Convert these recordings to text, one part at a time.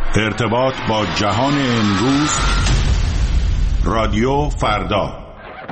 ارتباط با جهان امروز، رادیو فردا.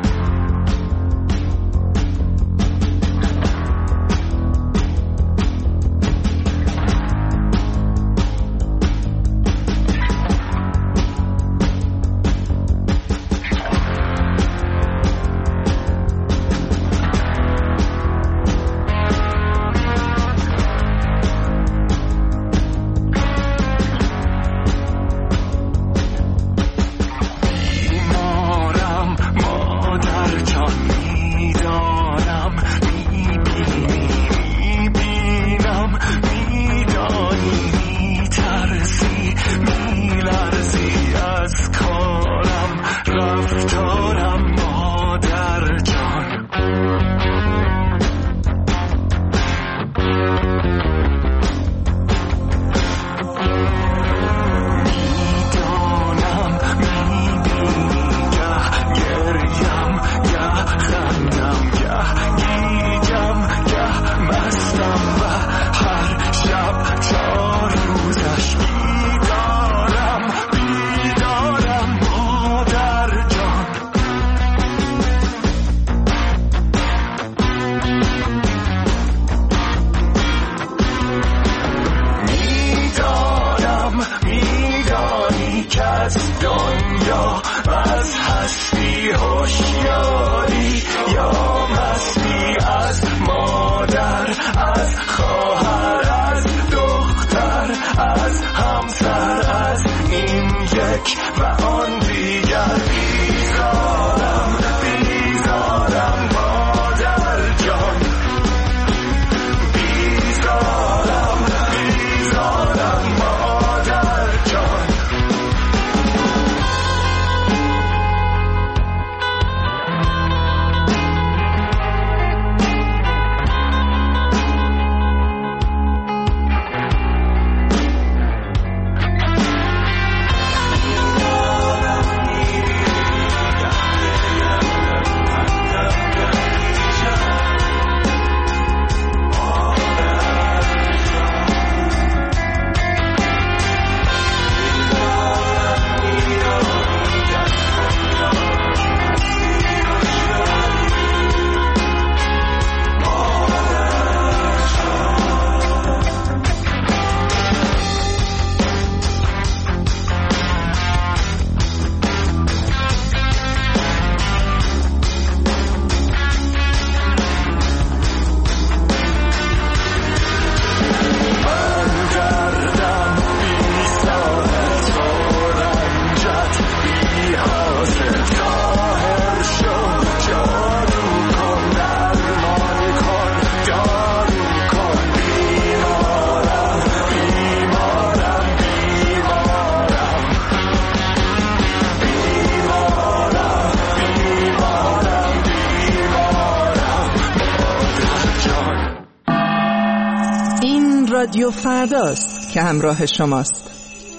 رادیو فرداست که همراه شماست.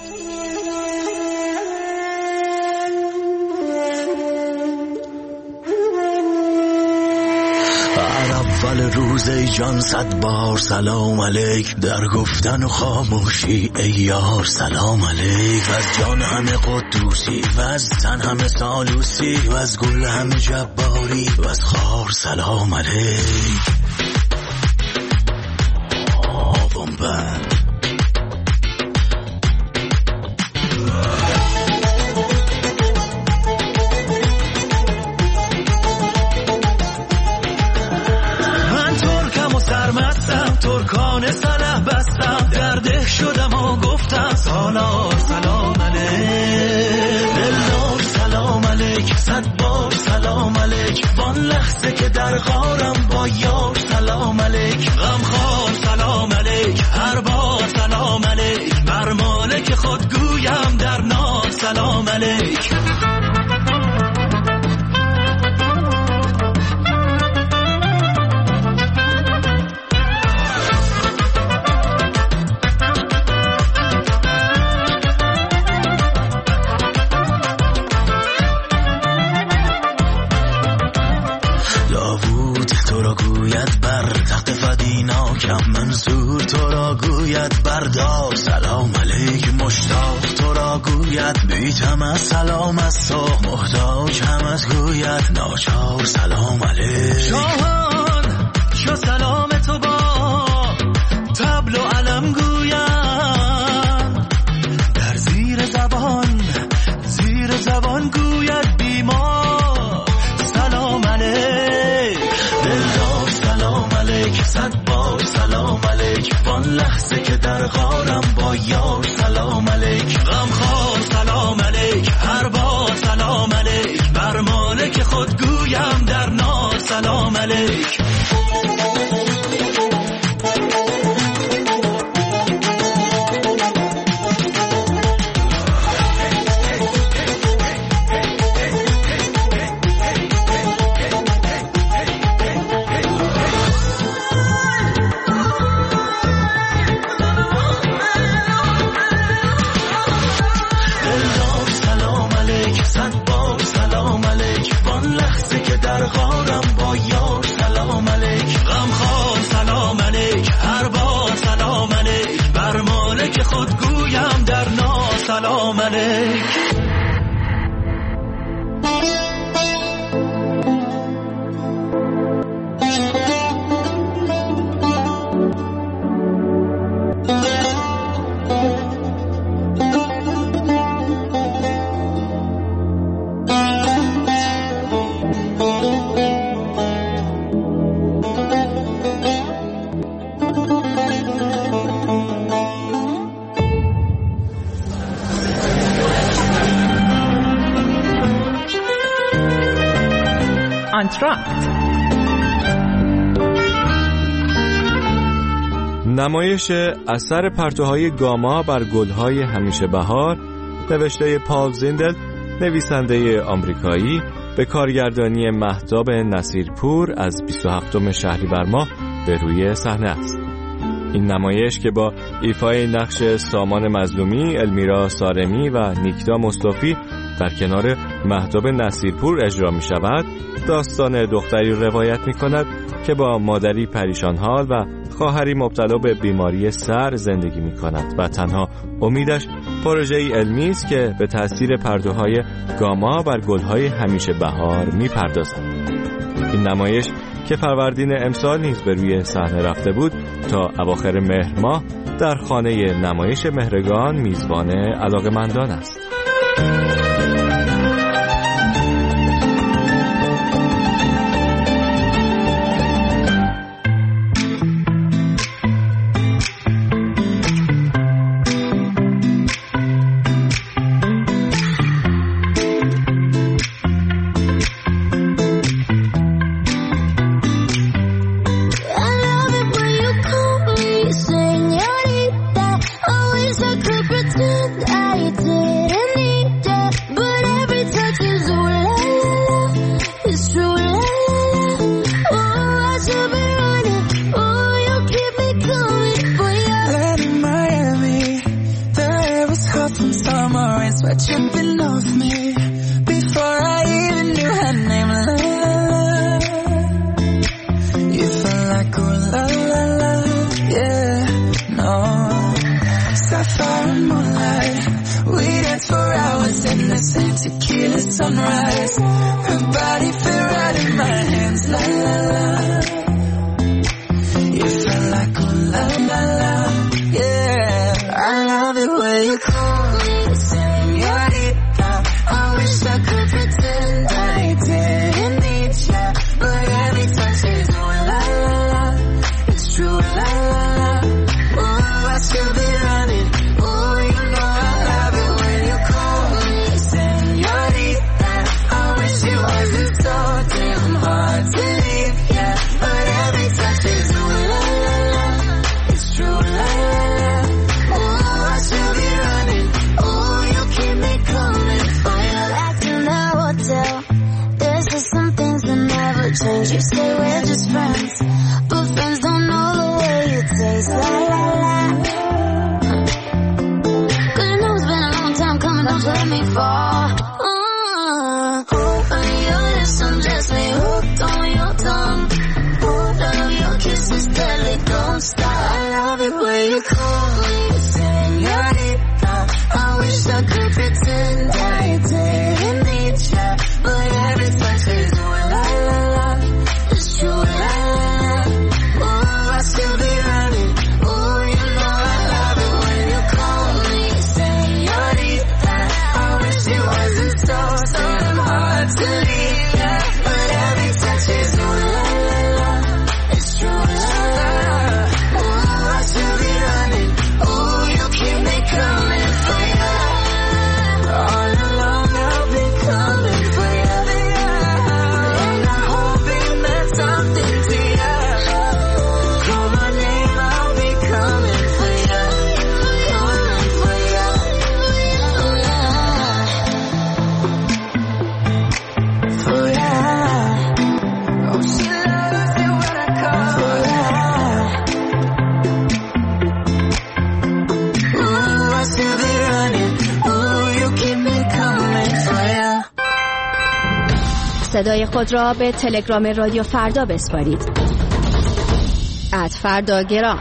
اول روز ای جان 100 بار سلام علیک، در گفتن و خاموشی ای یار سلام علیک. و از جان همه قدوسی و از تن همه سالوسی و از گل همه جباری و از خار سلام علیک. من ترکم و سرمستم، ترکان سلح بستم، درده شدم و گفتم سالار سلام علیک. دلدار سلام علیک، 100 بار سلام علیک. وان لحظه که در غارم با یار سلام علیک. غمخوار سلام علیک، هر بار سلام علیک. بر مالک خود گویم در نار سلام علیک. منصور تو را گوید بردار سلام علیک. علیک مشتاق تو را گوید بیتم از سلام از تو محتاج هم از گوید ناچار سلام علیک شاهان شو سلام تو با طبل و علم گوید در زیر زبان گوید بیمار سلام علیک دلدار سلام علیک صد بار سلام علیک وان لحظه که در غارم با یار سلام علیک غمخوار سلام علیک هر بار سلام علیک بر مالک خود گویم در نار سلام علیک سلام علیک آنتراکت نمایش اثر پرتوهای گاما بر گلهای همیشه بهار نوشته پال زیندل نویسنده آمریکایی به کارگردانی مهتاب نصیرپور از 27 شهریور ماه به روی صحنه است. این نمایش که با ایفای نقش سامان مظلومی، المیرا سارمی و نیکتا مصطفی در کنار مهتاب نصیرپور اجرا می شود، داستان دختری روایت می کند که با مادری پریشان حال و خواهری مبتلا به بیماری سر زندگی می کند و تنها امیدش پروژه‌ای علمی است که به تأثیر پرتوهای گاما بر گلهای همیشه بهار می پردازد. این نمایش که فروردین امسال نیز به روی صحنه رفته بود تا اواخر مهر ماه در خانه نمایش مهرگان میزبان علاقه‌مندان است. Tripping off me before I even knew her name. La la la, you felt like oh la la la, yeah, no. Sapphire and moonlight, we danced for hours in the same tequila sunrise. Her body fit right in my hands. La la la, you felt like oh la la la, yeah. I love it when you call me. I wish I could pretend I didn't need ya, but every touch is oh la la la, it's true la la la. Oh, I should be running. Oh, you know I love it when you call me señorita. I wish it wasn't so damn hard to leave ya, but every touch is oh la la la, it's true la la la. Oh, I should be running. صدای خود را به تلگرام رادیو فردا بسپارید. @فرداگرام.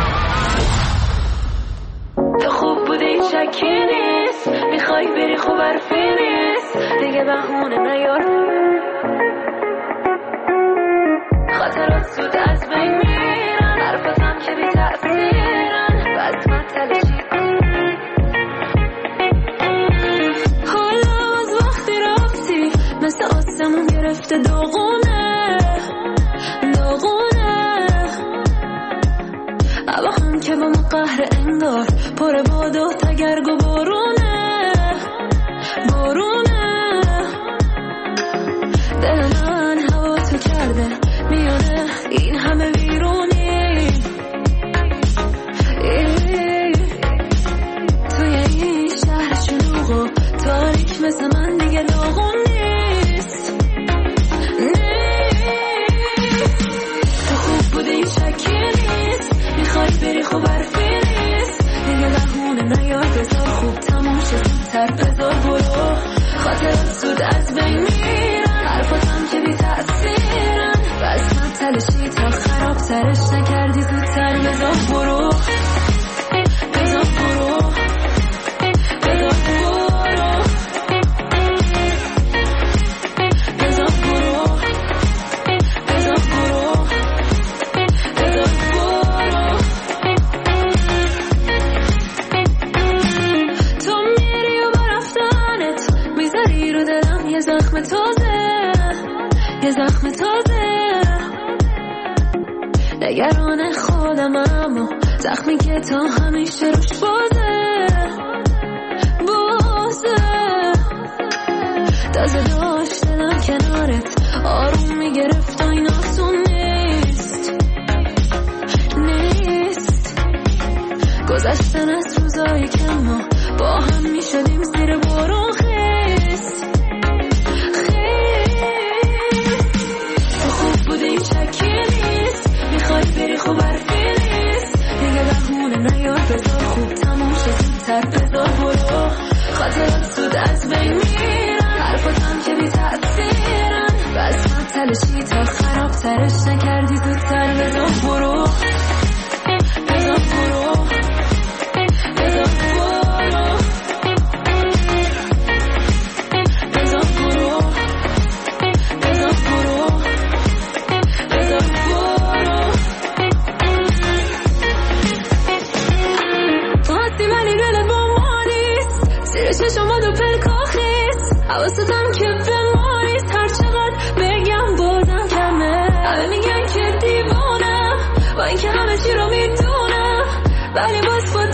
تو خوب بودی شکی نیست، میخوای بری خوب حرفی نیست، دیگه بهونه نیار. خاطرات زود از بین میرن، حرفاتم که بی تأثیرن، بس مطلشی حالا از وقتی رفتی مثل آسمون گرفته داغونه داغونه. هوا هم که با ما قهر انگار، پر باد و تگرگ و بارونه بارونه. دل من هوا تو کرده میانه این همه ویرونی، توی این شهر شلوغ و تاریک مثل من دیگه داغون نیست. تو خوب بودی شکی نیست، میخوای بری خوب حرفی نیست، دیگه بهونه نیار. بذار خوب تموم شه زودتر، بذار برو. خاطرات زود از بین میرن، حرفاتم که بی تأثیرن، بس مطلشی تا خراب ترش نکردی زودتر. بذار برو بذار برو بذار برو بذار برو بذار برو بذار برو. تو میری و با رفتنت میذاری رو دلم یه زخم تازه، یه زخم تازه. نگران خودم اما زخمی که تا همیشه روش بازه بازه. تازه داشت دلم کنارت آروم میگرفت و این آسون نیست نیست. گذشتن از روزایی که ما با هم میشدیم زیر بارون خیست خیست. تو خوب بودی شکی نیست، میخوای بری خوب حرفی نیست، دیگه بهونه نیار. بذار خوب تموم شه زودتر، بذار برو. خاطرات زود از بین میرن، حرفاتم که بی تأثیرن، بس مطلشی تا خراب ترش نکردی زودتر. بذار برو بذار برو بذار برو بذار برو بذار برو بذار برو. وقتی ولی دل با ما نیست، زیر چشمات و پلکاخیست، حواستم که به ما نیست. هر چقدر بگم بازم کمه، همه میگن که دیوانم با اینکه همه چی رو میدونم، ولی باز